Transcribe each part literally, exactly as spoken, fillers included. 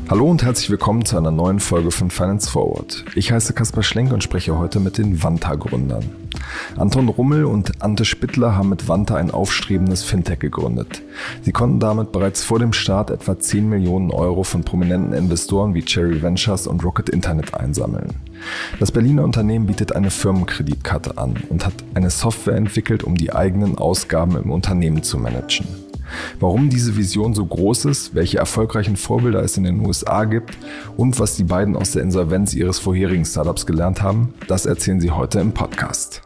Hallo und herzlich willkommen zu einer neuen Folge von Finance Forward. Ich heiße Kaspar Schlenk und spreche heute mit den Vanta-Gründern. Anton Rummel und Ante Spittler haben mit Vanta ein aufstrebendes Fintech gegründet. Sie konnten damit bereits vor dem Start etwa zehn Millionen Euro von prominenten Investoren wie Cherry Ventures und Rocket Internet einsammeln. Das Berliner Unternehmen bietet eine Firmenkreditkarte an und hat eine Software entwickelt, um die eigenen Ausgaben im Unternehmen zu managen. Warum diese Vision so groß ist, welche erfolgreichen Vorbilder es in den U S A gibt und was die beiden aus der Insolvenz ihres vorherigen Startups gelernt haben, das erzählen sie heute im Podcast.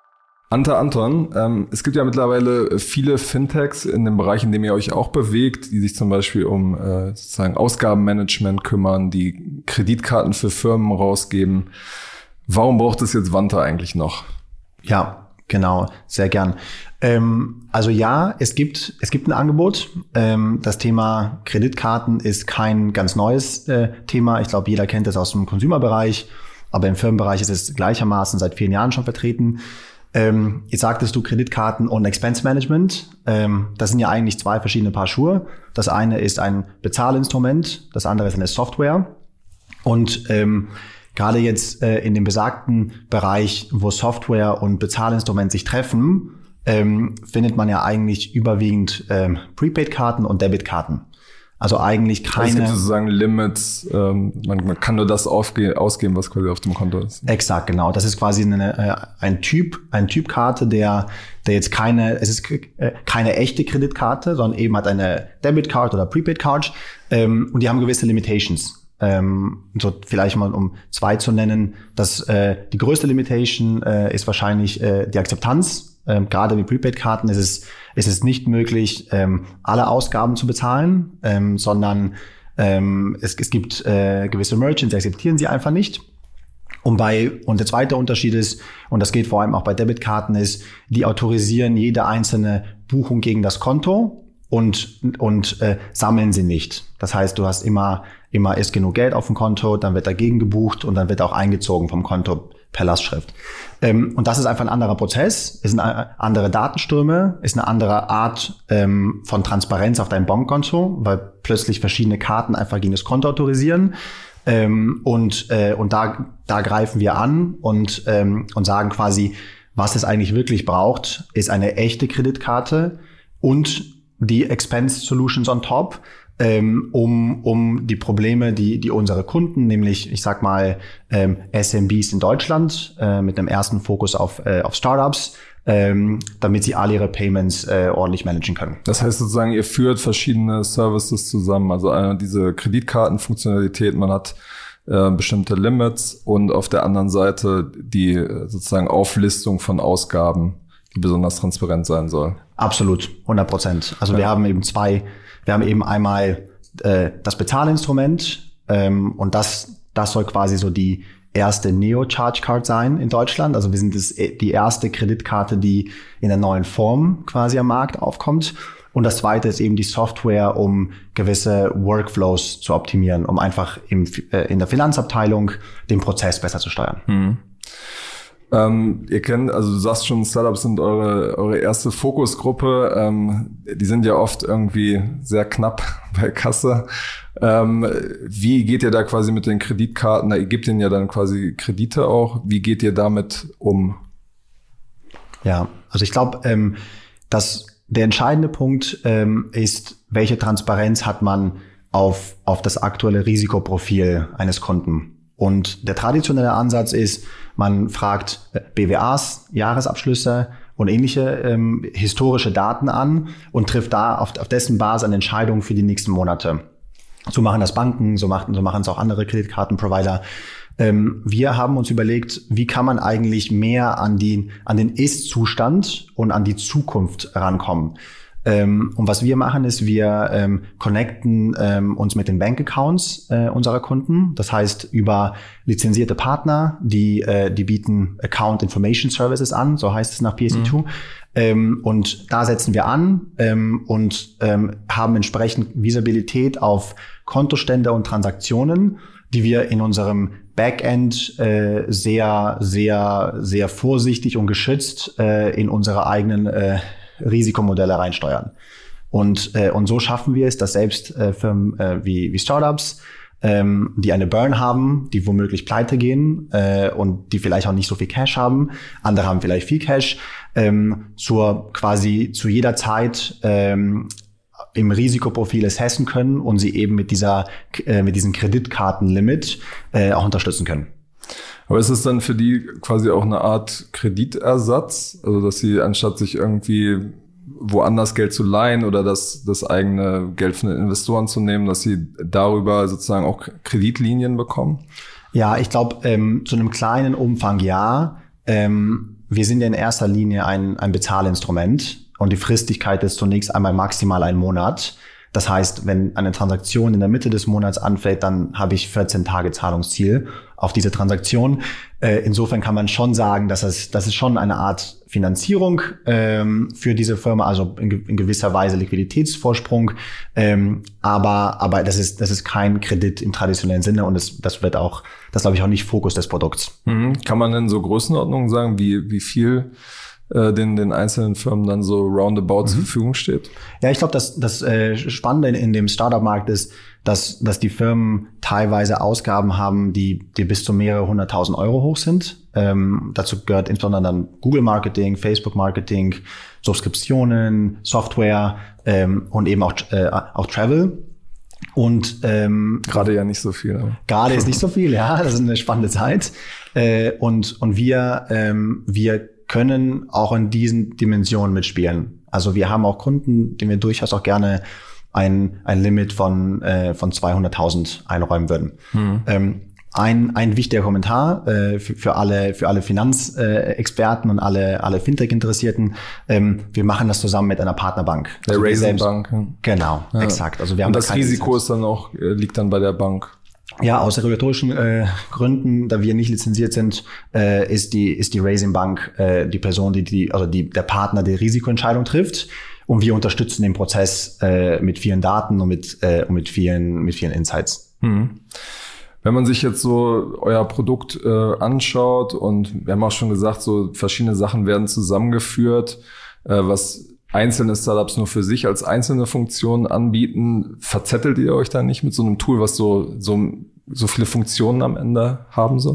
Ante, Anton, ähm, es gibt ja mittlerweile viele Fintechs in dem Bereich, in dem ihr euch auch bewegt, die sich zum Beispiel um äh, sozusagen Ausgabenmanagement kümmern, die Kreditkarten für Firmen rausgeben. Warum braucht es jetzt Vanta eigentlich noch? Ja, genau, sehr gern. Ähm, also ja, es gibt es gibt ein Angebot. Ähm, das Thema Kreditkarten ist kein ganz neues äh, Thema. Ich glaube, jeder kennt es aus dem Consumer-Bereich, aber im Firmenbereich ist es gleichermaßen seit vielen Jahren schon vertreten. Ähm, jetzt sagtest du Kreditkarten und Expense Management. Ähm, das sind ja eigentlich zwei verschiedene Paar Schuhe. Das eine ist ein Bezahlinstrument, das andere ist eine Software. Und ähm, gerade jetzt äh, in dem besagten Bereich, wo Software und Bezahlinstrument sich treffen, ähm, findet man ja eigentlich überwiegend ähm, Prepaid-Karten und Debitkarten. Also eigentlich keine... Es gibt sozusagen Limits, ähm, man, man kann nur das aufge- ausgeben, was quasi auf dem Konto ist. Exakt, genau. Das ist quasi eine, äh, ein Typ, ein Typ Karte, der, der jetzt keine, es ist äh, keine echte Kreditkarte, sondern eben hat eine Debit-Card oder Prepaid-Card, ähm, und die haben gewisse Limitations. Ähm, so vielleicht mal um zwei zu nennen, dass äh, die größte Limitation äh, ist wahrscheinlich äh, die Akzeptanz. Ähm, gerade mit Prepaid-Karten ist es, ist es nicht möglich, ähm, alle Ausgaben zu bezahlen, ähm, sondern ähm, es, es gibt äh, gewisse Merchants, die akzeptieren sie einfach nicht. Und bei und der zweite Unterschied ist, und das geht vor allem auch bei Debitkarten, ist, die autorisieren jede einzelne Buchung gegen das Konto und und äh, sammeln sie nicht. Das heißt, du hast immer immer ist genug Geld auf dem Konto, dann wird dagegen gebucht und dann wird auch eingezogen vom Konto per Lastschrift. Ähm, und das ist einfach ein anderer Prozess, ist eine andere Datenströme, ist eine andere Art ähm, von Transparenz auf deinem Bankkonto, weil plötzlich verschiedene Karten einfach gegen das Konto autorisieren. Ähm, und äh, und da da greifen wir an und ähm, und sagen quasi, was es eigentlich wirklich braucht, ist eine echte Kreditkarte und die Expense Solutions on top, ähm, um um die Probleme, die die unsere Kunden, nämlich ich sag mal ähm, S M Bs in Deutschland, äh, mit einem ersten Fokus auf äh, auf Startups, ähm, damit sie alle ihre Payments äh, ordentlich managen können. Das heißt sozusagen, ihr führt verschiedene Services zusammen, also eine, diese Kreditkartenfunktionalität, man hat äh, bestimmte Limits und auf der anderen Seite die äh, sozusagen Auflistung von Ausgaben, die besonders transparent sein soll. Absolut, hundert Prozent. Also ja. wir haben eben zwei, wir haben eben einmal äh, das Bezahlinstrument ähm, und das das soll quasi so die erste Neo-Charge-Card sein in Deutschland. Also wir sind das, die erste Kreditkarte, die in der neuen Form quasi am Markt aufkommt. Und das zweite ist eben die Software, um gewisse Workflows zu optimieren, um einfach im, äh, in der Finanzabteilung den Prozess besser zu steuern. Hm. Ähm, ihr kennt, also du sagst schon, Startups sind eure eure erste Fokusgruppe. Ähm, die sind ja oft irgendwie sehr knapp bei Kasse. Ähm, wie geht ihr da quasi mit den Kreditkarten? Da gibt ihnen ja dann quasi Kredite auch. Wie geht ihr damit um? Ja, also ich glaube, ähm, dass der entscheidende Punkt ähm, ist, welche Transparenz hat man auf auf das aktuelle Risikoprofil eines Kunden. Und der traditionelle Ansatz ist, man fragt B W As, Jahresabschlüsse und ähnliche ähm, historische Daten an und trifft da auf, auf dessen Basis eine Entscheidung für die nächsten Monate. So machen das Banken, so machen, so machen es auch andere Kreditkartenprovider. Ähm, wir haben uns überlegt, wie kann man eigentlich mehr an, die, an den Ist-Zustand und an die Zukunft rankommen. Ähm, und was wir machen, ist, wir ähm, connecten ähm, uns mit den Bankaccounts äh, unserer Kunden. Das heißt, über lizenzierte Partner, die äh, die bieten Account Information Services an, so heißt es nach P S E zwei. Mhm. Ähm, und da setzen wir an ähm, und ähm, haben entsprechend Visibilität auf Kontostände und Transaktionen, die wir in unserem Backend äh, sehr, sehr, sehr vorsichtig und geschützt äh, in unsere eigenen äh, Risikomodelle reinsteuern. Und äh, und so schaffen wir es, dass selbst äh, Firmen äh, wie wie Startups ähm, die eine Burn haben, die womöglich pleite gehen äh, und die vielleicht auch nicht so viel Cash haben. Andere haben vielleicht viel Cash. Ähm, zur quasi zu jeder Zeit ähm, im Risikoprofil assessen können und sie eben mit dieser äh, mit diesem Kreditkartenlimit äh, auch unterstützen können. Aber ist es dann für die quasi auch eine Art Kreditersatz? Also, dass sie anstatt sich irgendwie woanders Geld zu leihen oder das, das eigene Geld von den Investoren zu nehmen, dass sie darüber sozusagen auch Kreditlinien bekommen? Ja, ich glaube, ähm, zu einem kleinen Umfang ja. Ähm, wir sind ja in erster Linie ein, ein Bezahlinstrument und die Fristigkeit ist zunächst einmal maximal ein Monat. Das heißt, wenn eine Transaktion in der Mitte des Monats anfällt, dann habe ich vierzehn Tage Zahlungsziel auf diese Transaktion. Äh, insofern kann man schon sagen, dass es, das ist schon eine Art Finanzierung ähm, für diese Firma, also in, in gewisser Weise Liquiditätsvorsprung. Ähm, aber aber das ist das ist kein Kredit im traditionellen Sinne und das das wird auch, das glaube ich auch nicht Fokus des Produkts. Mhm. Kann man denn so Größenordnungen sagen, wie wie viel den den einzelnen Firmen dann so roundabout mhm. zur Verfügung steht? Ja, ich glaube, dass das äh, Spannende in, in dem Startup-Markt ist, dass dass die Firmen teilweise Ausgaben haben, die die bis zu mehrere hunderttausend Euro hoch sind. Ähm, dazu gehört insbesondere dann Google-Marketing, Facebook-Marketing, Subskriptionen, Software ähm, und eben auch äh, auch Travel. Und ähm, gerade ja nicht so viel. Aber. Gerade ist nicht so viel, ja. Das ist eine spannende Zeit. Äh, und und wir ähm, wir können auch in diesen Dimensionen mitspielen. Also wir haben auch Kunden, denen wir durchaus auch gerne ein ein Limit von äh, von zweihunderttausend einräumen würden. Hm. Ähm, ein ein wichtiger Kommentar äh, für, für alle für alle Finanzexperten äh, und alle alle Fintech-Interessierten. Ähm, wir machen das zusammen mit einer Partnerbank. Der also Raisin Bank. Ja. Genau, ja. Exakt. Also wir haben und das da Risiko ist dann auch äh, liegt dann bei der Bank. Ja, aus regulatorischen äh, Gründen, da wir nicht lizenziert sind, äh, ist die ist die Raisin Bank äh, die Person, die die also die der Partner, der Risikoentscheidung trifft, und wir unterstützen den Prozess äh, mit vielen Daten und mit äh, und mit vielen mit vielen Insights. Hm. Wenn man sich jetzt so euer Produkt äh, anschaut, und wir haben auch schon gesagt, so verschiedene Sachen werden zusammengeführt, äh, was einzelne Startups nur für sich als einzelne Funktionen anbieten, verzettelt ihr euch da nicht mit so einem Tool, was so so so viele Funktionen am Ende haben soll?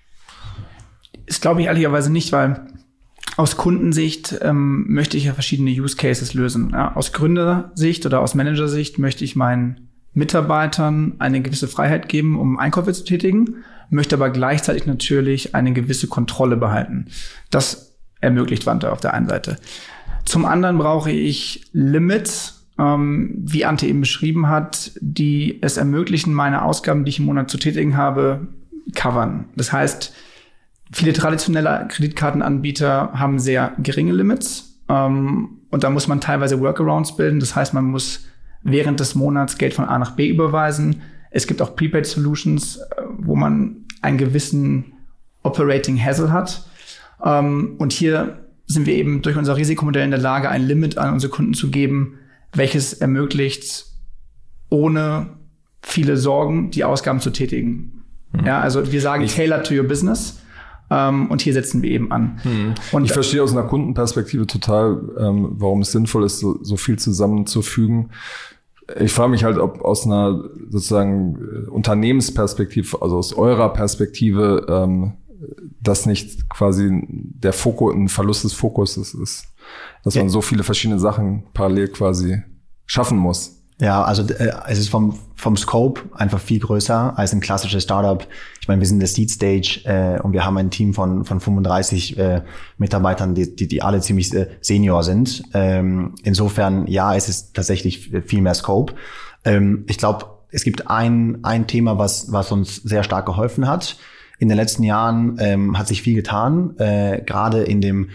Das glaube ich ehrlicherweise nicht, weil aus Kundensicht ähm, möchte ich ja verschiedene Use Cases lösen. Ja, aus Gründersicht oder aus Managersicht möchte ich meinen Mitarbeitern eine gewisse Freiheit geben, um Einkäufe zu tätigen, möchte aber gleichzeitig natürlich eine gewisse Kontrolle behalten. Das ermöglicht Vanta auf der einen Seite. Zum anderen brauche ich Limits, ähm, wie Ante eben beschrieben hat, die es ermöglichen, meine Ausgaben, die ich im Monat zu tätigen habe, covern. Das heißt, viele traditionelle Kreditkartenanbieter haben sehr geringe Limits, ähm, und da muss man teilweise Workarounds bilden. Das heißt, man muss während des Monats Geld von A nach B überweisen. Es gibt auch Prepaid Solutions, wo man einen gewissen Operating Hassle hat. Ähm, und hier sind wir eben durch unser Risikomodell in der Lage, ein Limit an unsere Kunden zu geben, welches ermöglicht, ohne viele Sorgen die Ausgaben zu tätigen. Mhm. Ja, also wir sagen, tailor to your business. Um, und hier setzen wir eben an. Mhm. Und ich verstehe aus einer Kundenperspektive total, ähm, warum es sinnvoll ist, so, so viel zusammenzufügen. Ich frage mich halt, ob aus einer sozusagen Unternehmensperspektive, also aus eurer Perspektive, ähm, das nicht quasi der Fokus, ein Verlust des Fokuses ist, dass man ja. so viele verschiedene Sachen parallel quasi schaffen muss. Ja, also äh, es ist vom vom Scope einfach viel größer als ein klassisches Startup. Ich meine, wir sind in der Seed Stage äh, und wir haben ein Team von von fünfunddreißig äh, Mitarbeitern, die, die die alle ziemlich äh, senior sind. Ähm, insofern, ja, es ist tatsächlich viel mehr Scope. Ähm, ich glaube, es gibt ein ein Thema, was was uns sehr stark geholfen hat. In den letzten Jahren ähm, hat sich viel getan, äh, gerade in dem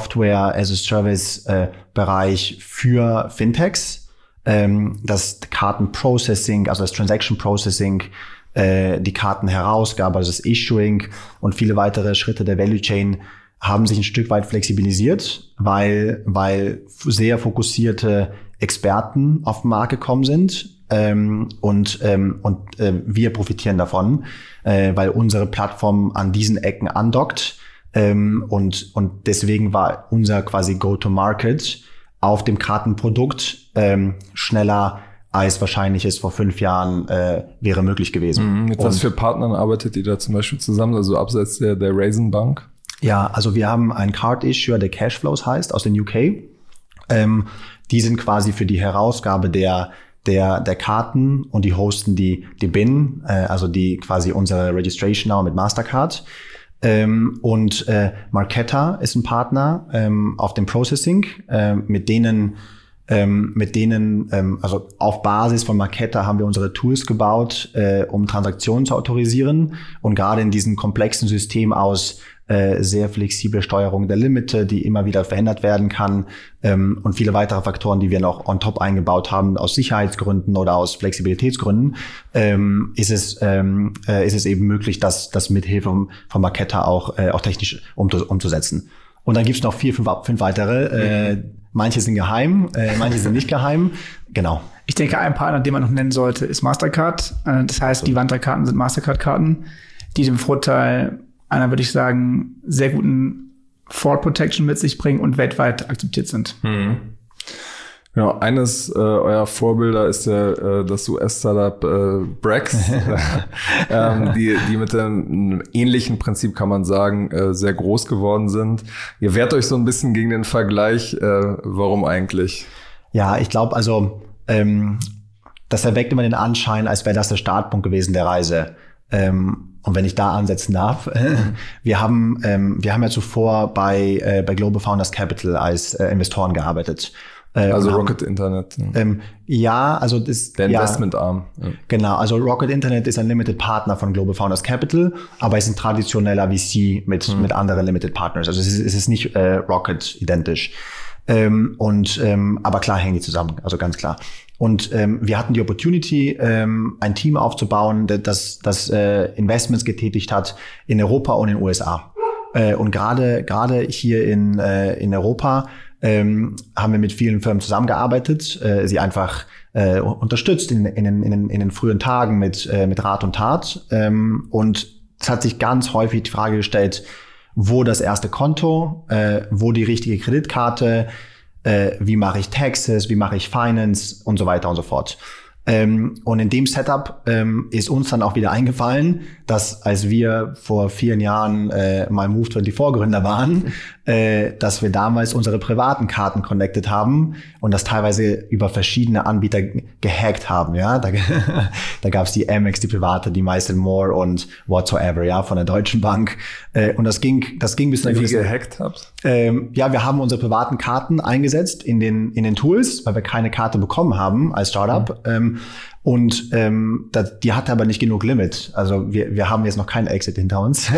Software-as-a-Service-Bereich äh, für Fintechs. Ähm, das Kartenprocessing, also das Transaction Processing, äh, die Kartenherausgabe, also das Issuing und viele weitere Schritte der Value Chain haben sich ein Stück weit flexibilisiert, weil weil sehr fokussierte Experten auf den Markt gekommen sind. Ähm, und ähm, und äh, wir profitieren davon, äh, weil unsere Plattform an diesen Ecken andockt, ähm, und und deswegen war unser quasi Go-to-Market auf dem Kartenprodukt ähm, schneller als wahrscheinlich es vor fünf Jahren äh, wäre möglich gewesen. Mhm. Mit was für Partnern arbeitet ihr da zum Beispiel zusammen, also abseits der, der Raisin Bank? Ja, also wir haben einen Card-Issuer, der Cashflows heißt, aus den U K. Ähm, die sind quasi für die Herausgabe der der der Karten und die hosten die die B I N, äh, also die quasi unsere Registration Now mit Mastercard. Ähm, und äh, Marqeta ist ein Partner ähm, auf dem Processing, äh, mit denen ähm, mit denen ähm, also auf Basis von Marqeta haben wir unsere Tools gebaut, äh, um Transaktionen zu autorisieren, und gerade in diesem komplexen System aus äh, sehr flexible Steuerung der Limite, die immer wieder verändert werden kann, ähm, und viele weitere Faktoren, die wir noch on top eingebaut haben aus Sicherheitsgründen oder aus Flexibilitätsgründen, ähm, ist es ähm, äh, ist es eben möglich, das das mit Hilfe von, von Marqeta auch äh, auch technisch um, umzusetzen. Und dann gibt's noch vier, fünf, fünf weitere. Äh, manche sind geheim, äh, manche sind nicht geheim. Genau. Ich denke, ein Partner, den man noch nennen sollte, ist Mastercard. Äh, das heißt, die Vanta-Karten sind Mastercard-Karten, die den Vorteil einer, würde ich sagen, sehr guten Fraud Protection mit sich bringen und weltweit akzeptiert sind. Mhm. Genau, eines äh, eurer Vorbilder ist ja äh, das U S-Startup äh, Brex, ähm, die, die mit einem ähnlichen Prinzip, kann man sagen, äh, sehr groß geworden sind. Ihr wehrt euch so ein bisschen gegen den Vergleich. Äh, warum eigentlich? Ja, ich glaube, also ähm, das erweckt immer den Anschein, als wäre das der Startpunkt gewesen der Reise. Ähm, Und wenn ich da ansetzen darf, wir haben ähm, wir haben ja zuvor bei äh, bei Global Founders Capital als äh, Investoren gearbeitet. Äh, also haben, Rocket Internet. Ähm, ja, also das der ja, Investmentarm. Ja. Genau, also Rocket Internet ist ein Limited Partner von Global Founders Capital, aber ist ein traditioneller V C mit hm. mit anderen Limited Partners. Also es ist, es ist nicht äh, Rocket identisch. Ähm, und ähm, aber klar hängen die zusammen, also ganz klar. Und ähm, wir hatten die Opportunity, ähm, ein Team aufzubauen, das das äh, Investments getätigt hat in Europa und in den U S A. Äh, und gerade gerade hier in äh, in Europa ähm, haben wir mit vielen Firmen zusammengearbeitet, äh, sie einfach äh, unterstützt in, in, in, in, in den frühen Tagen mit äh, mit Rat und Tat. Ähm, und es hat sich ganz häufig die Frage gestellt, wo das erste Konto, äh, wo die richtige Kreditkarte, äh, wie mache ich Taxes, wie mache ich Finance und so weiter und so fort. Ähm, und in dem Setup ähm, ist uns dann auch wieder eingefallen, dass als wir vor vielen Jahren äh, mal Move vierundzwanzig Gründer waren, äh, dass wir damals unsere privaten Karten connected haben und das teilweise über verschiedene Anbieter gehackt haben. Ja, da, da gab es die Amex, die private, die Mice and More und whatsoever, ja, von der Deutschen Bank. Äh, und das ging, das ging bis zu einer Wie gewissen, gehackt habt? Ähm, ja, wir haben unsere privaten Karten eingesetzt in den in den Tools, weil wir keine Karte bekommen haben als Startup. Mhm. Ähm, und ähm, das, die hatte aber nicht genug Limit. Also wir wir haben jetzt noch keinen Exit hinter uns.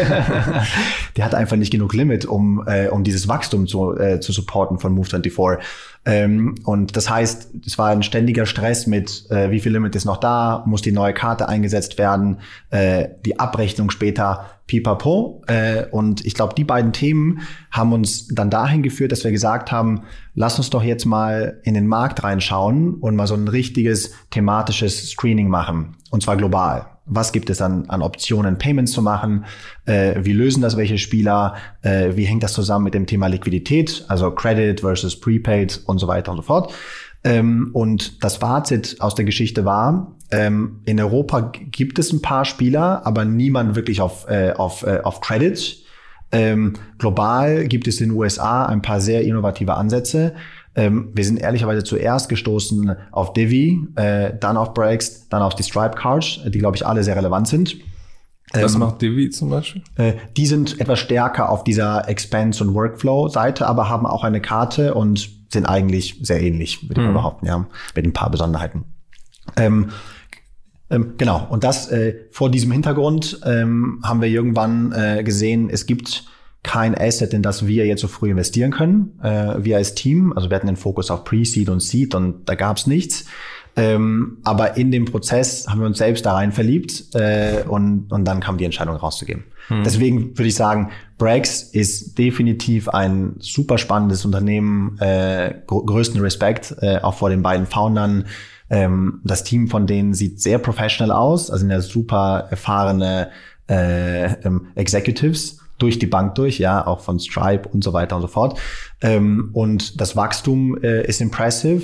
Die hatte einfach nicht genug Limit, um äh, um dieses Wachstum zu äh, zu supporten von Move vierundzwanzig. Ähm, und das heißt, es war ein ständiger Stress mit, äh, wie viel Limit ist noch da, muss die neue Karte eingesetzt werden, äh, die Abrechnung später, pipapo. Äh, und ich glaube, die beiden Themen haben uns dann dahin geführt, dass wir gesagt haben, lass uns doch jetzt mal in den Markt reinschauen und mal so ein richtiges thematisches Screening machen, und zwar global. Was gibt es an, an Optionen, Payments zu machen? Äh, wie lösen das welche Spieler? Äh, wie hängt das zusammen mit dem Thema Liquidität, also Credit versus Prepaid und so weiter und so fort? Ähm, und das Fazit aus der Geschichte war, ähm, in Europa gibt es ein paar Spieler, aber niemand wirklich auf, äh, auf, äh, auf Credit. Ähm, global gibt es in den U S A ein paar sehr innovative Ansätze. Ähm, wir sind ehrlicherweise zuerst gestoßen auf Divvy, äh, dann auf Brex, dann auf die Stripe Cards, die, glaube ich, alle sehr relevant sind. Was ähm, macht Divvy zum Beispiel? Äh, die sind etwas stärker auf dieser Expense- und Workflow-Seite, aber haben auch eine Karte und sind eigentlich sehr ähnlich, würde ich mal behaupten, ja, mit ein paar Besonderheiten. Ähm, ähm, genau, und das äh, vor diesem Hintergrund ähm, haben wir irgendwann äh, gesehen, es gibt kein Asset, in das wir jetzt so früh investieren können. Äh, wir als Team, also wir hatten den Fokus auf Pre-Seed und Seed und da gab's nichts. Ähm, aber in dem Prozess haben wir uns selbst da rein verliebt äh, und, und dann kam die Entscheidung rauszugeben. Hm. Deswegen würde ich sagen, Brex ist definitiv ein super spannendes Unternehmen, äh, gr- größten Respekt, äh, auch vor den beiden Foundern. Ähm, das Team von denen sieht sehr professional aus, also sind ja super erfahrene äh, ähm, Executives durch die Bank durch, ja, auch von Stripe und so weiter und so fort. Ähm, und das Wachstum äh, ist impressive.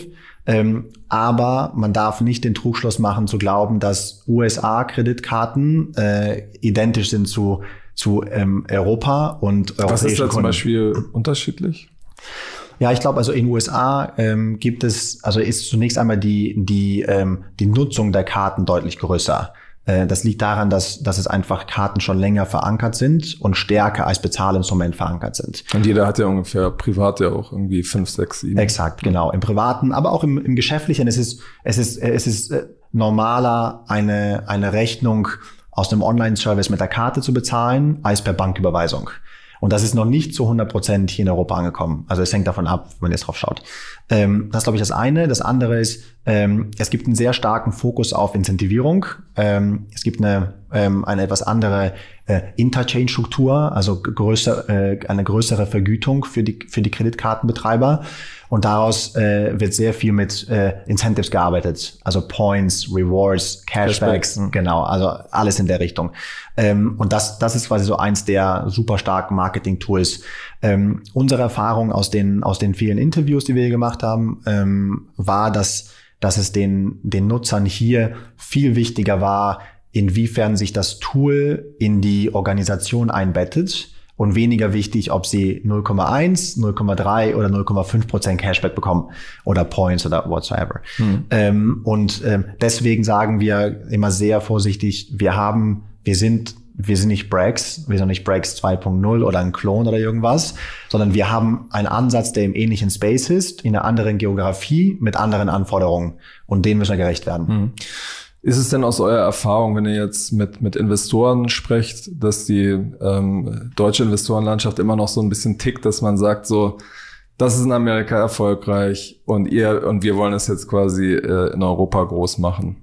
Ähm, aber man darf nicht den Trugschluss machen, zu glauben, dass U S A-Kreditkarten äh, identisch sind zu, zu ähm, Europa und europäischen Was ist da Kunden. zum Beispiel unterschiedlich? Ja, ich glaube, also in den U S A ähm, gibt es, also ist zunächst einmal die die ähm, die Nutzung der Karten deutlich größer. Äh, das liegt daran, dass dass es einfach Karten schon länger verankert sind und stärker als Bezahlinstrument verankert sind. Und jeder hat ja ungefähr privat ja auch irgendwie fünf, sechs, sieben. Exakt, genau. Im Privaten, aber auch im, im Geschäftlichen. Es ist es ist es ist äh, normaler, eine eine Rechnung aus einem Online-Service mit der Karte zu bezahlen, als per Banküberweisung. Und das ist noch nicht zu hundert Prozent hier in Europa angekommen. Also es hängt davon ab, wenn ihr jetzt drauf schaut. Ähm, das ist, glaube ich, das eine. Das andere ist, ähm, es gibt einen sehr starken Fokus auf Incentivierung. Ähm, es gibt eine, ähm, eine etwas andere äh, Interchange-Struktur, also größer, äh, eine größere Vergütung für die, für die Kreditkartenbetreiber. Und daraus äh, wird sehr viel mit äh, Incentives gearbeitet, also Points, Rewards, Cashbacks, Cashback. Genau, also alles in der Richtung. Ähm, und das, das ist quasi so eins der super starken Marketing-Tools. Ähm, unsere Erfahrung aus den aus den vielen Interviews, die wir gemacht haben, ähm, war, dass dass es den den Nutzern hier viel wichtiger war, inwiefern sich das Tool in die Organisation einbettet. Und weniger wichtig, ob sie null Komma eins, null Komma drei oder null Komma fünf Prozent Cashback bekommen oder Points oder whatsoever. Hm. Ähm, und ähm, deswegen sagen wir immer sehr vorsichtig, wir haben, wir sind, wir sind nicht Brax, wir sind nicht Brax zwei Punkt null oder ein Klon oder irgendwas, sondern wir haben einen Ansatz, der im ähnlichen Space ist, in einer anderen Geografie mit anderen Anforderungen. Und denen müssen wir gerecht werden. Hm. Ist es denn aus eurer Erfahrung, wenn ihr jetzt mit mit Investoren sprecht, dass die ähm, deutsche Investorenlandschaft immer noch so ein bisschen tickt, dass man sagt so, das ist in Amerika erfolgreich und ihr und wir wollen es jetzt quasi äh, in Europa groß machen?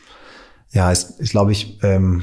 Ja, es ist, glaube ich, ähm,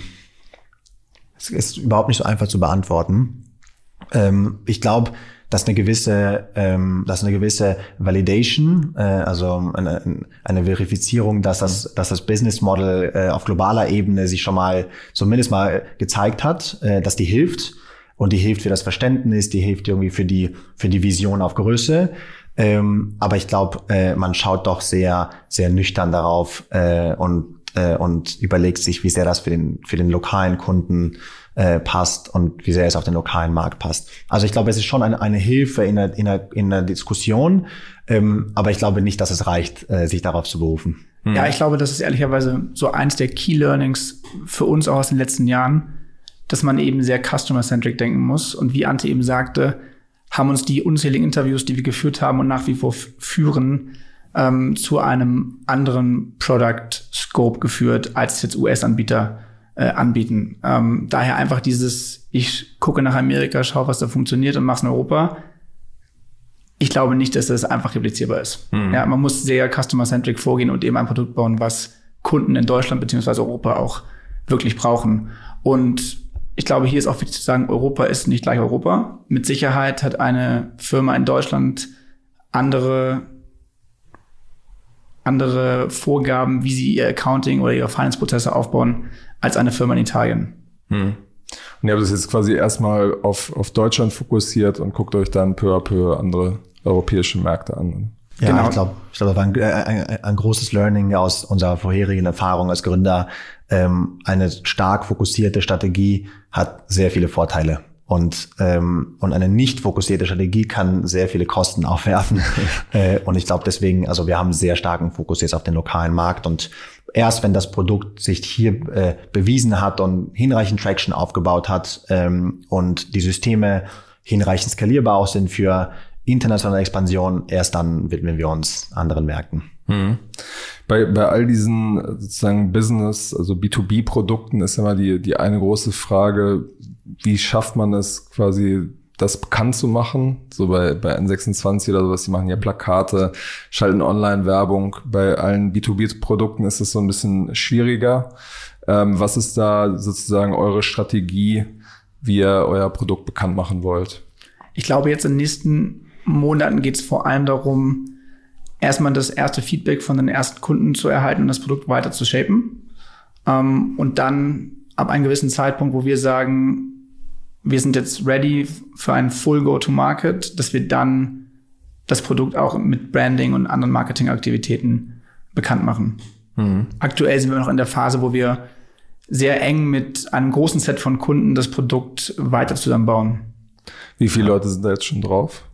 es ist überhaupt nicht so einfach zu beantworten. Ähm, ich glaube, dass eine gewisse, ähm, dass eine gewisse Validation, äh, also eine, eine Verifizierung, dass das, dass das Business Model äh, auf globaler Ebene sich schon mal zumindest mal gezeigt hat, äh, dass die hilft und die hilft für das Verständnis, die hilft irgendwie für die für die Vision auf Größe. Ähm, aber ich glaube, äh, man schaut doch sehr sehr nüchtern darauf äh, und äh, und überlegt sich, wie sehr das für den für den lokalen Kunden Äh, passt und wie sehr es auf den lokalen Markt passt. Also ich glaube, es ist schon eine, eine Hilfe in der, in der, in der Diskussion, ähm, aber ich glaube nicht, dass es reicht, äh, sich darauf zu berufen. Hm. Ja, ich glaube, das ist ehrlicherweise so eins der Key Learnings für uns auch aus den letzten Jahren, dass man eben sehr customer-centric denken muss. Und wie Ante eben sagte, haben uns die unzähligen Interviews, die wir geführt haben und nach wie vor f- führen, ähm, zu einem anderen Product-Scope geführt, als jetzt U S-Anbieter Äh, anbieten. Ähm, daher einfach dieses, ich gucke nach Amerika, schaue, was da funktioniert und mache es in Europa. Ich glaube nicht, dass das einfach replizierbar ist. Mhm. Ja, man muss sehr customer-centric vorgehen und eben ein Produkt bauen, was Kunden in Deutschland bzw. Europa auch wirklich brauchen. Und ich glaube, hier ist auch wichtig zu sagen, Europa ist nicht gleich Europa. Mit Sicherheit hat eine Firma in Deutschland andere andere Vorgaben, wie sie ihr Accounting oder ihre Finance-Prozesse aufbauen, als eine Firma in Italien. Hm. Und ihr habt das jetzt quasi erstmal auf, auf Deutschland fokussiert und guckt euch dann peu à peu andere europäische Märkte an. Ja, genau. ich glaube, ich glaube, das war ein, ein, ein großes Learning aus unserer vorherigen Erfahrung als Gründer. Ähm, eine stark fokussierte Strategie hat sehr viele Vorteile. Und, ähm, und eine nicht fokussierte Strategie kann sehr viele Kosten aufwerfen. äh, und ich glaube deswegen, also wir haben einen sehr starken Fokus jetzt auf den lokalen Markt. Und erst wenn das Produkt sich hier äh, bewiesen hat und hinreichend Traction aufgebaut hat ähm, und die Systeme hinreichend skalierbar auch sind für internationale Expansion, erst dann widmen wir uns anderen Märkten. Hm. Bei, bei all diesen sozusagen Business, also B zwei B-Produkten ist immer die, die eine große Frage, wie schafft man es quasi, das bekannt zu machen? So bei, bei N sechsundzwanzig oder sowas, die machen ja Plakate, schalten Online-Werbung. Bei allen B zwei B-Produkten ist es so ein bisschen schwieriger. Ähm, was ist da sozusagen eure Strategie, wie ihr euer Produkt bekannt machen wollt? Ich glaube, jetzt in den nächsten Monaten geht es vor allem darum, erstmal das erste Feedback von den ersten Kunden zu erhalten und das Produkt weiter zu shapen. Ähm, und dann ab einem gewissen Zeitpunkt, wo wir sagen, wir sind jetzt ready für ein Full Go-to-Market, dass wir dann das Produkt auch mit Branding und anderen Marketingaktivitäten bekannt machen. Mhm. Aktuell sind wir noch in der Phase, wo wir sehr eng mit einem großen Set von Kunden das Produkt weiter zusammenbauen. Wie viele Leute sind da jetzt schon drauf?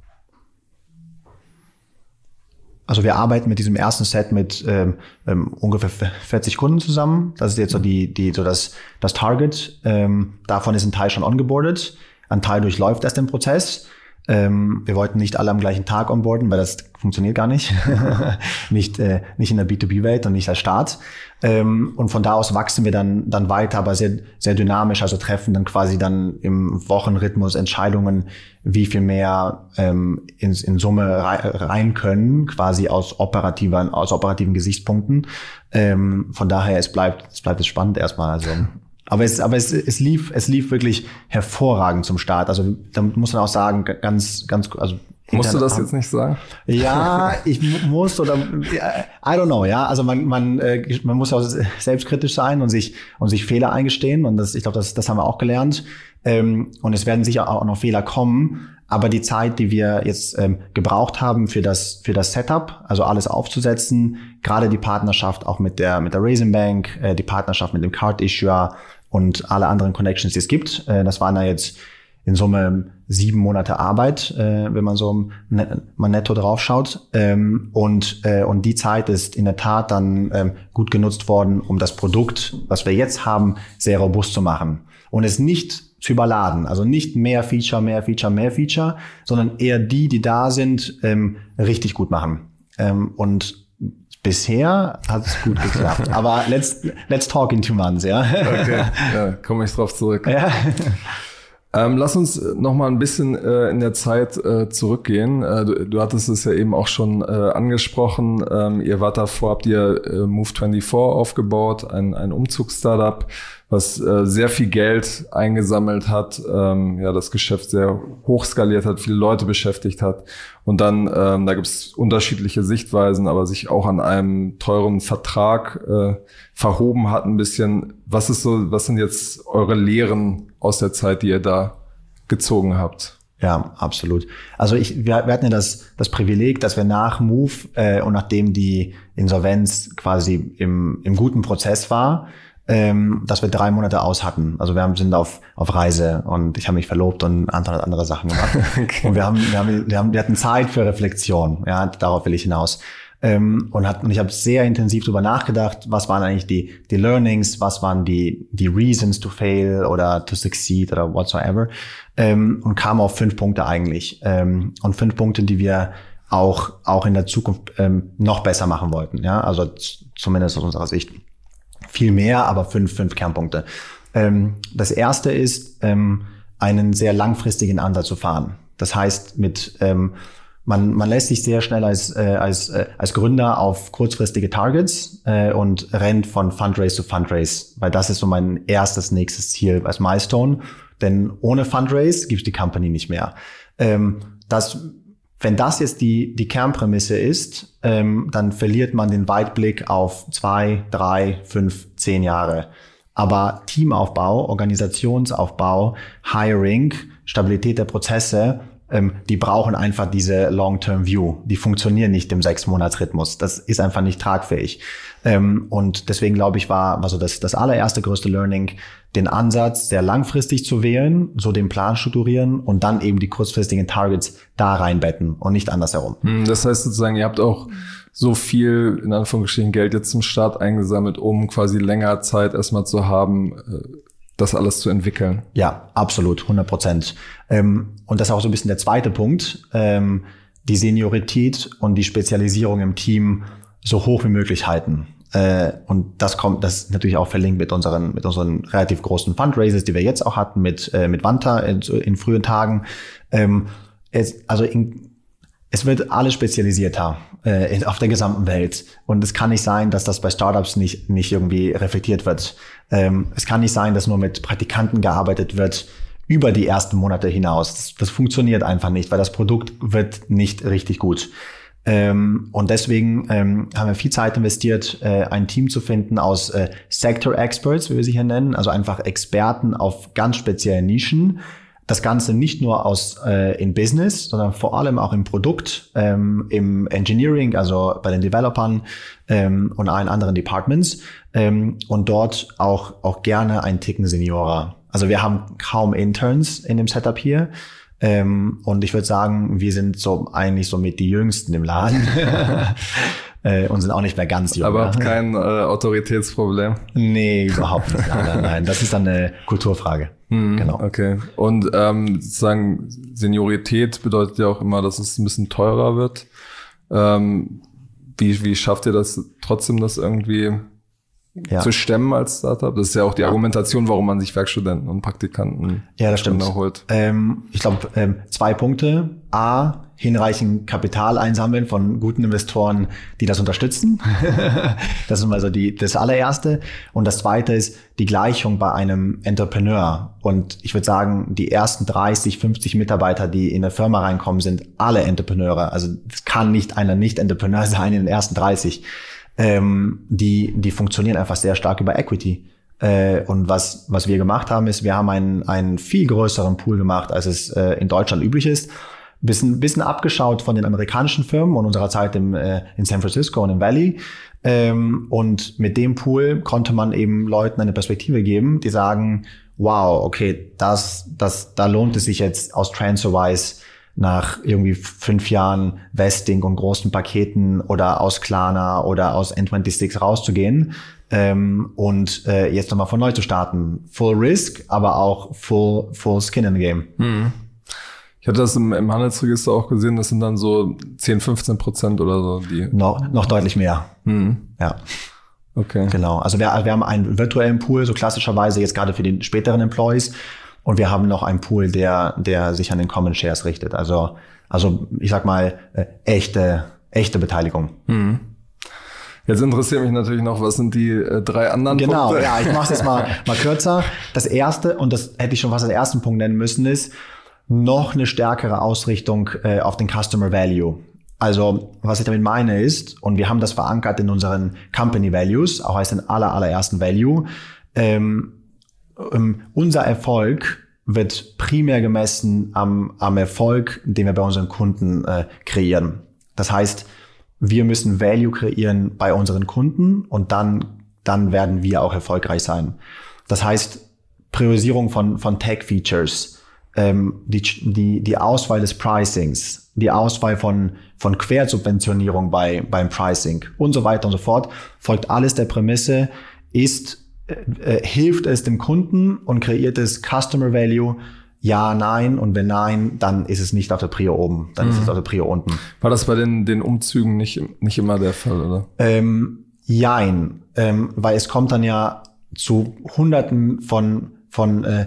Also wir arbeiten mit diesem ersten Set mit ähm, ähm, ungefähr vierzig Kunden zusammen. Das ist jetzt so die, die so das das Target. Ähm, davon ist ein Teil schon ongeboardet, ein Teil durchläuft erst den Prozess. Ähm, wir wollten nicht alle am gleichen Tag onboarden, weil das funktioniert gar nicht. nicht äh, nicht in der B zwei B-Welt und nicht als Start. Ähm, und von da aus wachsen wir dann dann weiter, aber sehr sehr dynamisch, also treffen dann quasi dann im Wochenrhythmus Entscheidungen, wie viel mehr ähm, in, in Summe rein können, quasi aus operativen aus operativen Gesichtspunkten. Ähm, von daher es bleibt es bleibt es spannend erstmal. Also Aber es, aber es, es lief, es lief wirklich hervorragend zum Start. Also da muss man auch sagen, ganz, ganz, also musst du das jetzt nicht sagen? Ja, ich muss oder I don't know, ja. Also man, man, man muss auch selbstkritisch sein und sich und sich Fehler eingestehen. Und das, ich glaube, das, das haben wir auch gelernt. Und es werden sicher auch noch Fehler kommen. Aber die Zeit, die wir jetzt ähm, gebraucht haben für das für das Setup, also alles aufzusetzen, gerade die Partnerschaft auch mit der mit der Raisin Bank, äh, die Partnerschaft mit dem Card Issuer und alle anderen Connections, die es gibt, äh, das waren ja jetzt in Summe sieben Monate Arbeit, äh, wenn man so net, mal netto draufschaut. Ähm, und äh, und die Zeit ist in der Tat dann ähm, gut genutzt worden, um das Produkt, was wir jetzt haben, sehr robust zu machen und es nicht zu überladen. Also nicht mehr Feature, mehr Feature, mehr Feature, sondern eher die, die da sind, ähm, richtig gut machen. Ähm, und bisher hat es gut geklappt. Aber let's, let's talk in two months, ja. Okay, ja, komme ich drauf zurück. Ja. Ähm, lass uns noch mal ein bisschen äh, in der Zeit äh, zurückgehen. Äh, du, du hattest es ja eben auch schon äh, angesprochen. Ähm, ihr wart davor, habt ihr äh, Move vierundzwanzig aufgebaut, ein, ein Umzugs-Startup, was äh, sehr viel Geld eingesammelt hat, ähm, ja, das Geschäft sehr hoch skaliert hat, viele Leute beschäftigt hat. Und dann, ähm, da gibt es unterschiedliche Sichtweisen, aber sich auch an einem teuren Vertrag äh, verhoben hat ein bisschen. Was ist so, was sind jetzt eure Lehren aus der Zeit, die ihr da gezogen habt? Ja, absolut. Also ich, wir, wir hatten ja das, das Privileg, dass wir nach Move äh, und nachdem die Insolvenz quasi im, im guten Prozess war, ähm, dass wir drei Monate aus hatten. Also wir haben, sind auf, auf Reise und ich habe mich verlobt und Anton hat andere Sachen gemacht. Okay. Und wir haben, wir haben, wir haben, wir hatten Zeit für Reflexion. Ja, darauf will ich hinaus. Ähm, und, hat, und ich habe sehr intensiv darüber nachgedacht, was waren eigentlich die, die Learnings, was waren die, die Reasons to fail oder to succeed oder whatsoever. Ähm, und kam auf fünf Punkte eigentlich. Ähm, und fünf Punkte, die wir auch, auch in der Zukunft ähm, noch besser machen wollten. Ja, also z- zumindest aus unserer Sicht. Viel mehr, aber fünf, fünf Kernpunkte. Ähm, das erste ist, ähm, einen sehr langfristigen Ansatz zu fahren. Das heißt, mit, ähm, man, man lässt sich sehr schnell als, äh, als, äh, als Gründer auf kurzfristige Targets, äh, und rennt von Fundraise zu Fundraise, weil das ist so mein erstes, nächstes Ziel als Milestone. Denn ohne Fundraise gibt's die Company nicht mehr. Ähm, das, wenn das jetzt die, die Kernprämisse ist, ähm, dann verliert man den Weitblick auf zwei, drei, fünf, zehn Jahre. Aber Teamaufbau, Organisationsaufbau, Hiring, Stabilität der Prozesse, ähm, die brauchen einfach diese Long-Term-View. Die funktionieren nicht im Sechs-Monats-Rhythmus. Das ist einfach nicht tragfähig. Ähm, und deswegen glaube ich, war also das, das allererste größte Learning, den Ansatz sehr langfristig zu wählen, so den Plan strukturieren und dann eben die kurzfristigen Targets da reinbetten und nicht andersherum. Das heißt sozusagen, ihr habt auch so viel, in Anführungsstrichen, Geld jetzt zum Start eingesammelt, um quasi länger Zeit erstmal zu haben, das alles zu entwickeln. Ja, absolut, hundert Prozent. Ähm, und das ist auch so ein bisschen der zweite Punkt, ähm, die Seniorität und die Spezialisierung im Team so hoch wie möglich halten. Äh, und das kommt, das ist natürlich auch verlinkt mit unseren, mit unseren relativ großen Fundraisers, die wir jetzt auch hatten, mit, äh, mit Vanta in, in frühen Tagen. Ähm, es, also in, es wird alles spezialisierter äh, in, auf der gesamten Welt. Und es kann nicht sein, dass das bei Startups nicht, nicht irgendwie reflektiert wird. Ähm, es kann nicht sein, dass nur mit Praktikanten gearbeitet wird über die ersten Monate hinaus. Das, das funktioniert einfach nicht, weil das Produkt wird nicht richtig gut. Ähm, und deswegen ähm, haben wir viel Zeit investiert, äh, ein Team zu finden aus äh, Sector Experts, wie wir sie hier nennen, also einfach Experten auf ganz speziellen Nischen. das Ganze nicht nur aus äh, in Business, sondern vor allem auch im Produkt, ähm, im Engineering, also bei den Developern ähm, und allen anderen Departments ähm, und dort auch auch gerne ein Ticken Seniorer. Also wir haben kaum Interns in dem Setup hier. Ähm, und ich würde sagen, wir sind so eigentlich so mit die Jüngsten im Laden äh, und sind auch nicht mehr ganz jung. Aber habt kein äh, Autoritätsproblem? Nee, überhaupt nicht. Nein, nein, nein. Das ist dann eine Kulturfrage. Hm, genau. Okay. Und ähm, sozusagen Seniorität bedeutet ja auch immer, dass es ein bisschen teurer wird. Ähm, wie, wie schafft ihr das trotzdem, das irgendwie ja. zu stemmen als Startup? Das ist ja auch die ja. Argumentation, warum man sich Werkstudenten und Praktikanten ja, das stimmt. holt. Ähm, ich glaube, ähm, zwei Punkte. A, hinreichend Kapital einsammeln von guten Investoren, die das unterstützen. Das ist mal so die, das allererste. Und das zweite ist die Gleichung bei einem Entrepreneur. Und ich würde sagen, die ersten dreißig, fünfzig Mitarbeiter, die in eine Firma reinkommen, sind alle Entrepreneure. Also es kann nicht einer Nicht-Entrepreneur sein in den ersten dreißig. Ähm, die, die funktionieren einfach sehr stark über Equity. Äh, und was, was wir gemacht haben, ist, wir haben einen, einen viel größeren Pool gemacht, als es äh, in Deutschland üblich ist. Bisschen, bisschen abgeschaut von den amerikanischen Firmen und unserer Zeit im, äh, in San Francisco und im Valley. Ähm, und mit dem Pool konnte man eben Leuten eine Perspektive geben, die sagen, wow, okay, das, das, da lohnt es sich jetzt aus TransferWise nach irgendwie fünf Jahren Vesting und großen Paketen oder aus Klarna oder aus N sechsundzwanzig rauszugehen ähm, und äh, jetzt nochmal von neu zu starten. Full Risk, aber auch full, full Skin in the Game. Mhm. Ich hatte das im, im Handelsregister auch gesehen, das sind dann so zehn, fünfzehn Prozent oder so. Die noch, noch deutlich mehr. Mhm. Ja. Okay. Genau. Also wir, wir haben einen virtuellen Pool, so klassischerweise jetzt gerade für die späteren Employees. Und wir haben noch einen Pool, der, der sich an den Common Shares richtet. Also, also, ich sag mal, äh, echte, echte Beteiligung. Mhm. Jetzt interessiert mich natürlich noch, was sind die äh, drei anderen genau, Punkte? Genau, ja, ich mache es jetzt mal, mal kürzer. Das erste, und das hätte ich schon fast als ersten Punkt nennen müssen, ist noch eine stärkere Ausrichtung äh, auf den Customer Value. Also, was ich damit meine ist, und wir haben das verankert in unseren Company Values, auch als den aller, allerersten Value, ähm, ähm, unser Erfolg wird primär gemessen am, am Erfolg, den wir bei unseren Kunden äh, kreieren. Das heißt, wir müssen Value kreieren bei unseren Kunden und dann, dann werden wir auch erfolgreich sein. Das heißt, Priorisierung von, von Tech-Features, ähm, die, die, die Auswahl des Pricings, die Auswahl von, von Quersubventionierung bei, beim Pricing und so weiter und so fort, folgt alles der Prämisse, ist, äh, hilft es dem Kunden und kreiert es Customer Value? Ja, nein. Und wenn nein, dann ist es nicht auf der Prio oben. Dann mhm. ist es auf der Prio unten. War das bei den, den Umzügen nicht, nicht immer der Fall, oder? Ähm, jein. Ähm, weil es kommt dann ja zu Hunderten von, von äh,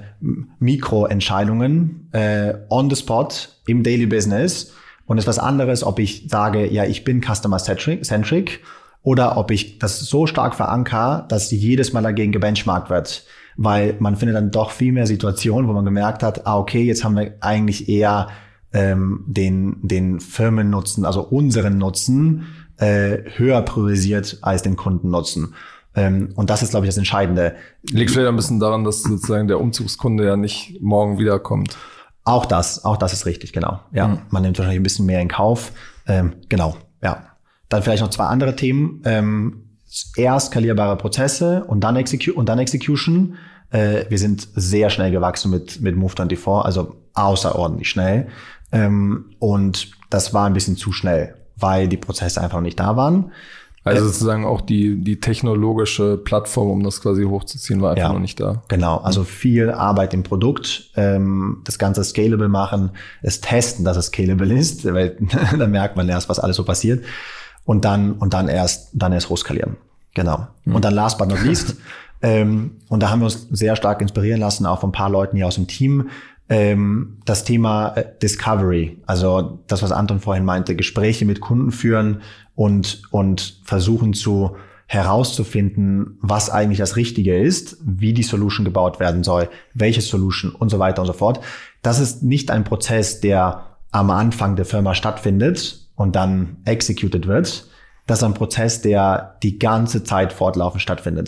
Mikroentscheidungen äh, on the spot im Daily Business. Und es ist was anderes, ob ich sage, ja, ich bin Customer-centric oder ob ich das so stark verankere, dass jedes Mal dagegen gebenchmarkt wird. Weil man findet dann doch viel mehr Situationen, wo man gemerkt hat, ah, okay, jetzt haben wir eigentlich eher ähm, den, den Firmennutzen, also unseren Nutzen, äh, höher priorisiert als den Kundennutzen. Ähm, und das ist, glaube ich, das Entscheidende. Liegt vielleicht ein bisschen daran, dass sozusagen der Umzugskunde ja nicht morgen wiederkommt. Auch das, auch das ist richtig, genau. Ja, mhm. Man nimmt wahrscheinlich ein bisschen mehr in Kauf. Ähm, genau, ja. Dann vielleicht noch zwei andere Themen. Ähm, erst skalierbare Prozesse und dann, Execu- und dann Execution. Äh, wir sind sehr schnell gewachsen mit, mit Move vierundzwanzig, also außerordentlich schnell. Ähm, und das war ein bisschen zu schnell, weil die Prozesse einfach noch nicht da waren. Also sozusagen auch die, die technologische Plattform, um das quasi hochzuziehen, war einfach ja, noch nicht da. Genau, also viel Arbeit im Produkt, ähm, das Ganze scalable machen, es testen, dass es scalable ist, weil da merkt man erst, was alles so passiert. Und dann, und dann erst, dann erst hochskalieren. Genau. Mhm. Und dann last but not least, ähm, und da haben wir uns sehr stark inspirieren lassen, auch von ein paar Leuten hier aus dem Team, ähm, das Thema äh, Discovery. Also das, was Anton vorhin meinte, Gespräche mit Kunden führen und, und versuchen zu herauszufinden, was eigentlich das Richtige ist, wie die Solution gebaut werden soll, welche Solution und so weiter und so fort. Das ist nicht ein Prozess, der am Anfang der Firma stattfindet und dann executed wird. Das ist ein Prozess, der die ganze Zeit fortlaufend stattfindet.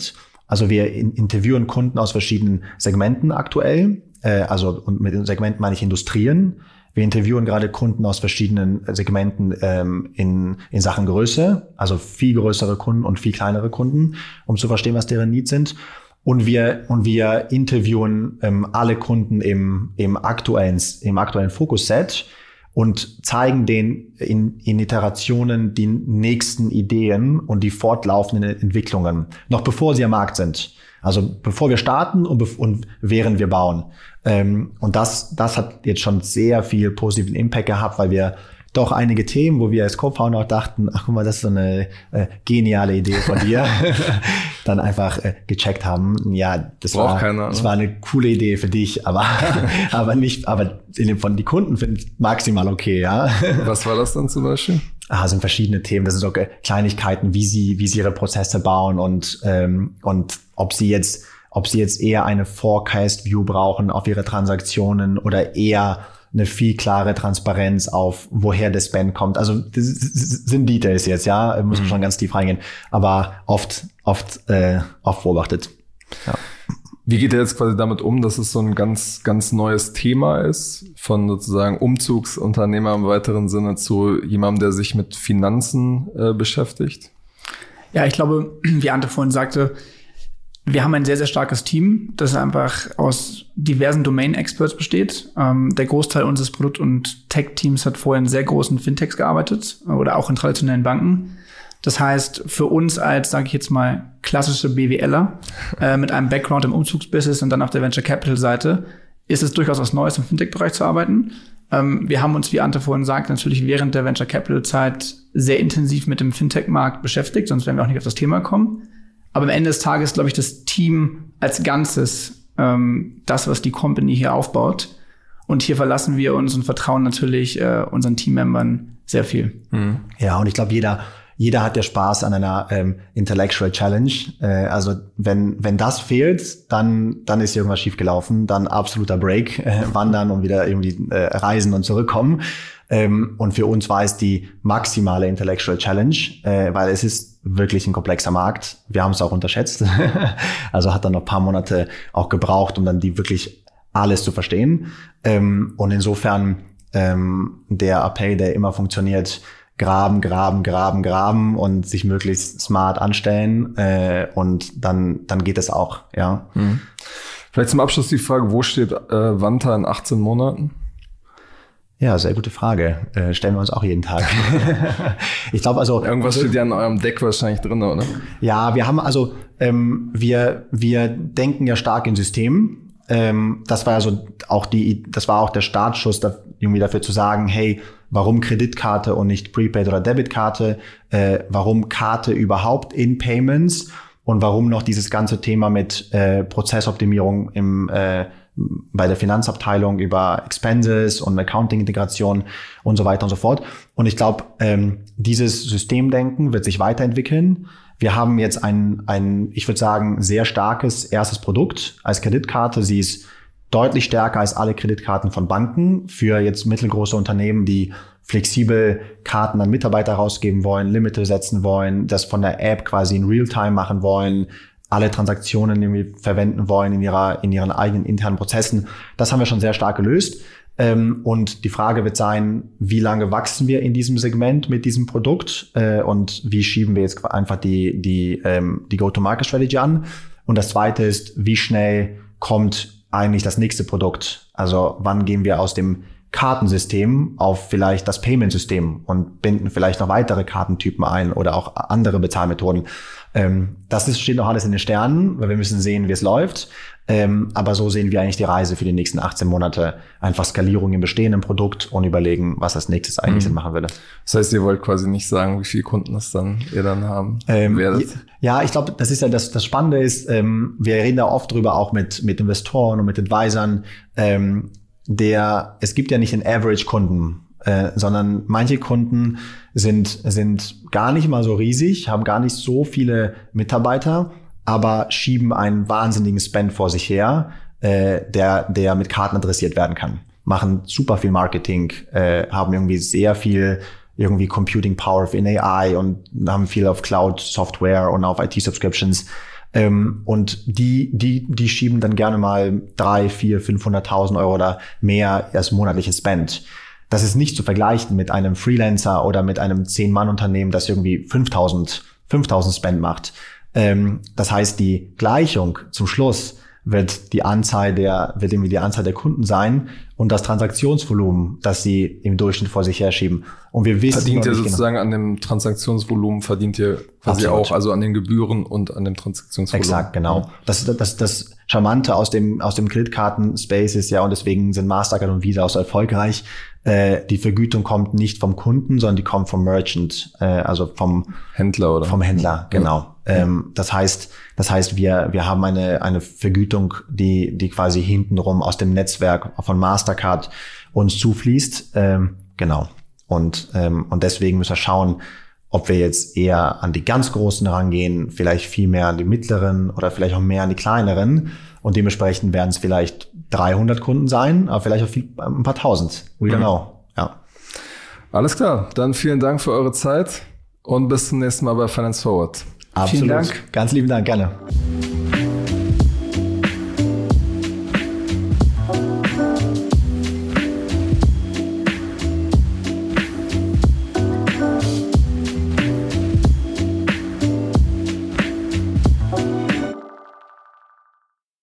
Also wir in, interviewen Kunden aus verschiedenen Segmenten aktuell. Äh, also und mit den Segmenten meine ich Industrien. Wir interviewen gerade Kunden aus verschiedenen Segmenten ähm, in, in Sachen Größe, also viel größere Kunden und viel kleinere Kunden, um zu verstehen, was deren Needs sind. Und wir und wir interviewen ähm, alle Kunden im im aktuellen im aktuellen Fokusset und zeigen denen in, in Iterationen die nächsten Ideen und die fortlaufenden Entwicklungen, noch bevor sie am Markt sind. Also bevor wir starten und, bev- und während wir bauen. Ähm, und das, das hat jetzt schon sehr viel positiven Impact gehabt, weil wir doch einige Themen, wo wir als Co-Founder auch dachten, ach guck mal, das ist so eine äh, geniale Idee von dir, dann einfach äh, gecheckt haben. Ja, das Braucht war keiner, das ne? war eine coole Idee für dich, aber aber nicht, aber in dem, von die Kunden finden es maximal okay, ja. Was war das dann zum Beispiel? Ah, sind verschiedene Themen. Das sind so Kleinigkeiten, wie sie, wie sie ihre Prozesse bauen und ähm, und ob sie jetzt, ob sie jetzt eher eine Forecast View brauchen auf ihre Transaktionen oder eher eine viel klare Transparenz auf, woher der Spend kommt. Also das sind Details jetzt, ja, muss man schon ganz tief reingehen, aber oft, oft, äh, oft beobachtet. Ja. Wie geht ihr jetzt quasi damit um, dass es so ein ganz, ganz neues Thema ist, von sozusagen Umzugsunternehmer im weiteren Sinne zu jemandem, der sich mit Finanzen äh, beschäftigt? Ja, ich glaube, wie Ante vorhin sagte, wir haben ein sehr, sehr starkes Team, das einfach aus diversen Domain-Experts besteht. Ähm, der Großteil unseres Produkt- und Tech-Teams hat vorher in sehr großen Fintechs gearbeitet oder auch in traditionellen Banken. Das heißt, für uns als, sage ich jetzt mal, klassische BWLer äh, mit einem Background im Umzugsbusiness und dann auf der Venture-Capital-Seite ist es durchaus was Neues im Fintech-Bereich zu arbeiten. Ähm, wir haben uns, wie Ante vorhin sagt, natürlich während der Venture-Capital-Zeit sehr intensiv mit dem Fintech-Markt beschäftigt, sonst wären wir auch nicht auf das Thema kommen. Aber am Ende des Tages, glaube ich, das Team als Ganzes, ähm, das, was die Company hier aufbaut. Und hier verlassen wir uns und vertrauen natürlich äh, unseren Teammembern sehr viel. Mhm. Ja, und ich glaube, jeder jeder hat ja Spaß an einer ähm, Intellectual Challenge. Äh, also wenn wenn das fehlt, dann dann ist irgendwas schiefgelaufen. Dann absoluter Break, äh, wandern und wieder irgendwie äh, reisen und zurückkommen. Ähm, und für uns war es die maximale Intellectual Challenge, äh, weil es ist wirklich ein komplexer Markt. Wir haben es auch unterschätzt. Also hat dann noch ein paar Monate auch gebraucht, um dann die wirklich alles zu verstehen. Ähm, und insofern ähm, der Appell, der immer funktioniert, graben, graben, graben, graben und sich möglichst smart anstellen. Äh, und dann dann geht es auch, ja. Mhm. Vielleicht zum Abschluss die Frage, wo steht äh, Vanta in achtzehn Monaten? Ja, sehr gute Frage. Äh, stellen wir uns auch jeden Tag. Ich glaube also... Irgendwas steht ja an eurem Deck wahrscheinlich drin, oder? Ja, wir haben also, ähm, wir wir denken ja stark in Systemen. Ähm, das war ja so auch die, das war auch der Startschuss da, irgendwie dafür zu sagen, hey, warum Kreditkarte und nicht Prepaid oder Debitkarte? Äh, warum Karte überhaupt in Payments? Und warum noch dieses ganze Thema mit äh, Prozessoptimierung im äh, bei der Finanzabteilung über Expenses und Accounting-Integration und so weiter und so fort. Und ich glaube, ähm, dieses Systemdenken wird sich weiterentwickeln. Wir haben jetzt ein, ein, ich würde sagen, sehr starkes erstes Produkt als Kreditkarte. Sie ist deutlich stärker als alle Kreditkarten von Banken für jetzt mittelgroße Unternehmen, die flexibel Karten an Mitarbeiter rausgeben wollen, Limite setzen wollen, das von der App quasi in Realtime machen wollen, alle Transaktionen irgendwie verwenden wollen in ihrer in ihren eigenen internen Prozessen. Das haben wir schon sehr stark gelöst. Ähm, und die Frage wird sein, wie lange wachsen wir in diesem Segment mit diesem Produkt äh, und wie schieben wir jetzt einfach die die ähm, die Go-to-Market-Strategy an. Und das Zweite ist, wie schnell kommt eigentlich das nächste Produkt? Also wann gehen wir aus dem Kartensystem auf vielleicht das Payment-System und binden vielleicht noch weitere Kartentypen ein oder auch andere Bezahlmethoden. Ähm, das ist, steht noch alles in den Sternen, weil wir müssen sehen, wie es läuft. Ähm, aber so sehen wir eigentlich die Reise für die nächsten achtzehn Monate. Einfach Skalierung im bestehenden Produkt und überlegen, was als nächstes eigentlich Sinn machen würde. Das heißt, ihr wollt quasi nicht sagen, wie viele Kunden es dann ihr dann haben ähm, werdet? Ja, ich glaube, das ist ja das, das Spannende ist, ähm, wir reden da oft drüber, auch mit, mit Investoren und mit Advisern, ähm, der, es gibt ja nicht den Average-Kunden, äh, sondern manche Kunden sind, sind gar nicht mal so riesig, haben gar nicht so viele Mitarbeiter, aber schieben einen wahnsinnigen Spend vor sich her, äh, der, der mit Karten adressiert werden kann. Machen super viel Marketing, äh, haben irgendwie sehr viel irgendwie Computing Power in A I und haben viel auf Cloud Software und auf I T Subscriptions. Ähm, und die, die, die schieben dann gerne mal drei, vier, fünfhunderttausend Euro oder mehr als monatliches Spend. Das ist nicht zu vergleichen mit einem Freelancer oder mit einem Zehn-Mann-Unternehmen, das irgendwie fünftausend Spend macht. Ähm, das heißt, die Gleichung zum Schluss wird die Anzahl der, wird irgendwie die Anzahl der Kunden sein und das Transaktionsvolumen, das sie im Durchschnitt vor sich herschieben. Und wir wissen verdient ihr nicht sozusagen genau. an dem Transaktionsvolumen, verdient ihr quasi Absolut. auch, also an den Gebühren und an dem Transaktionsvolumen. Exakt, genau. Das, das, das Charmante aus dem, aus dem Kreditkarten-Space ist ja, und deswegen sind Mastercard und Visa auch so erfolgreich, äh, die Vergütung kommt nicht vom Kunden, sondern die kommt vom Merchant, äh, also vom Händler, oder? Vom Händler, genau. Ja. Ähm, das heißt, das heißt, wir, wir haben eine, eine Vergütung, die, die quasi hintenrum aus dem Netzwerk von Mastercard uns zufließt, ähm, genau. Und, ähm, und deswegen müssen wir schauen, ob wir jetzt eher an die ganz Großen rangehen, vielleicht viel mehr an die mittleren oder vielleicht auch mehr an die kleineren. Und dementsprechend werden es vielleicht dreihundert Kunden sein, aber vielleicht auch viel, ein paar tausend. We don't know. Ja. Alles klar. Dann vielen Dank für eure Zeit und bis zum nächsten Mal bei Finance Forward. Absolut. Vielen Dank. Ganz lieben Dank, gerne.